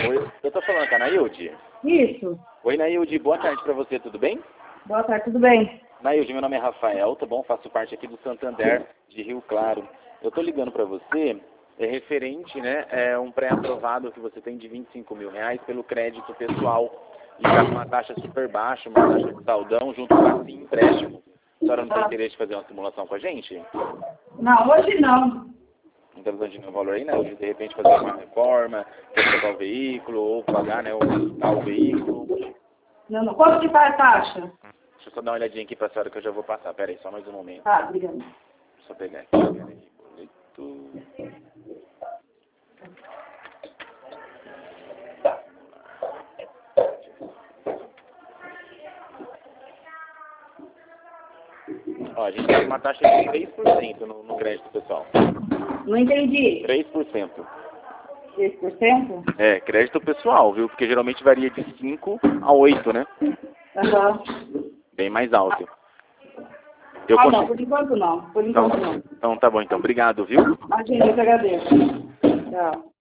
Oi, eu tô falando com a Nailde? Isso. Oi, Nailde, boa tarde pra você, tudo bem? Boa tarde, tudo bem? Nailde, meu nome é Rafael, tá bom? Faço parte aqui do Santander de Rio Claro. Eu tô ligando pra você, referente, né, um pré-aprovado que você tem de R$ 25.000 pelo crédito pessoal. E tá com uma taxa super baixa, uma taxa de saldão, junto com esse empréstimo. A senhora não tem interesse de fazer uma simulação com a gente? Não, hoje não. Não está usando de novo valor aí, né? Hoje, de repente, fazer uma reforma, trocar o veículo, ou pagar, né, ou quitar o veículo. Não, não. Quanto que tá a taxa? Deixa eu só dar uma olhadinha aqui pra senhora que eu já vou passar. Pera aí, só mais um momento. Tá, obrigada. Deixa eu só pegar aqui. Pera aí, boleto. Ó, a gente tem uma taxa de 3% no crédito pessoal. Não entendi. 3%. 3%? É, crédito pessoal, viu? Porque geralmente varia de 5 a 8, né? Aham. Bem mais alto. Eu Não, consigo... por enquanto não. Por enquanto não. Então tá bom, então. Obrigado, viu? Imagina, eu que agradeço. Tchau.